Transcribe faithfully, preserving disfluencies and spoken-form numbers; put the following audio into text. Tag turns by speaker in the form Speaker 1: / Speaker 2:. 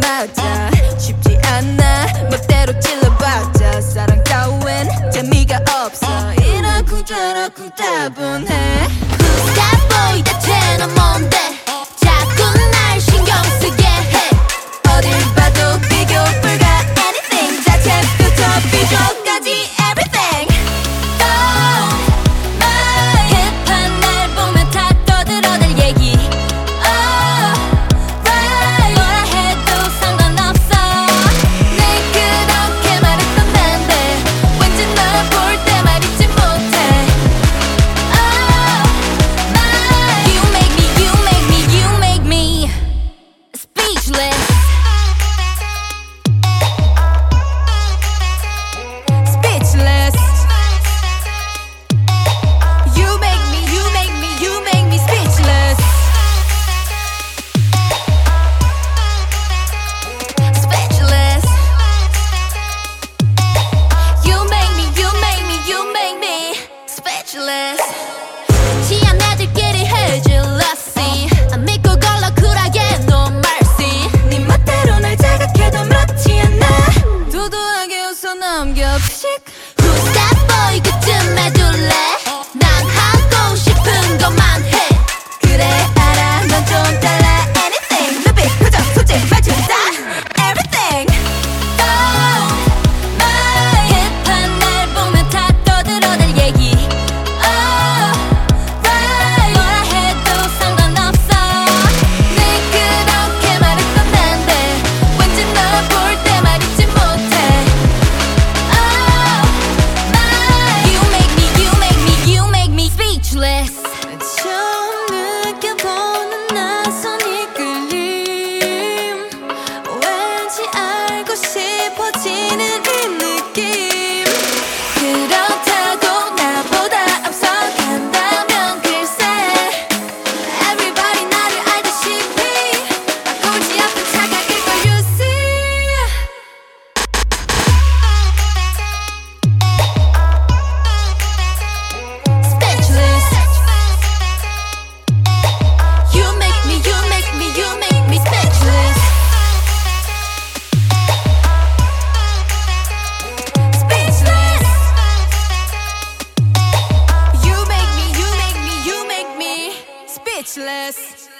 Speaker 1: 맞아. 쉽지 않아 멋대로 찔러봤자 사랑 따윈 재미가 없어. 이렇고 저렇고 다분해.
Speaker 2: Who's that boy 대체 넌 뭔데 자꾸 날 신경 쓰게 해.
Speaker 1: 어딜 봐도 비교 불가. Anything 자체부터 비교까지 everything.
Speaker 2: Oh my 힙한 날 보면 다 떠들어댈 얘기. Oh right 뭐라 해도 상관없어. 늘 그렇게 말했던 난데 왠지 널 볼 때 말이지 못해. Oh my you make me you make me you make me speechless.
Speaker 1: Speechless. You make me, you make me, you make me speechless.
Speaker 2: Speechless. You make me, you make me, you make me speechless. 취한 애들끼리 해질러시 안 믿고 걸러 쿨하게 no mercy.
Speaker 1: 네 멋대로 날 자극해도 그렇지 않아. 도도하게 웃어 넘겨 피식.
Speaker 2: Who's that boy 그쯤 해줄래? 난 하고 싶은 것만 해.
Speaker 1: 그래 알아 넌 좀 달라. Anything 눈빛 표정 손짓 말투 다 everything.
Speaker 2: Oh my 힙한 날 보면 다 떠들어댈 얘기. Oh right 뭐라 해도 상관없어. 늘 그렇게 말했던 난데 왠지 널 볼 때 말이지 못해. Oh my you make me you make me you make me speechless.
Speaker 1: 처음 느껴보는 낯선 이끌림. 왠지 알고 싶어지는 이 느낌.
Speaker 2: 그렇다고 나보다 앞서간다면 글쎄
Speaker 1: Everybody 나를 알다시피 바꾸지 않은 착각일 걸 you see.
Speaker 2: speechless. You make me you make me you make me speechless.
Speaker 1: Speechless. You make me, you make me, you make me speechless.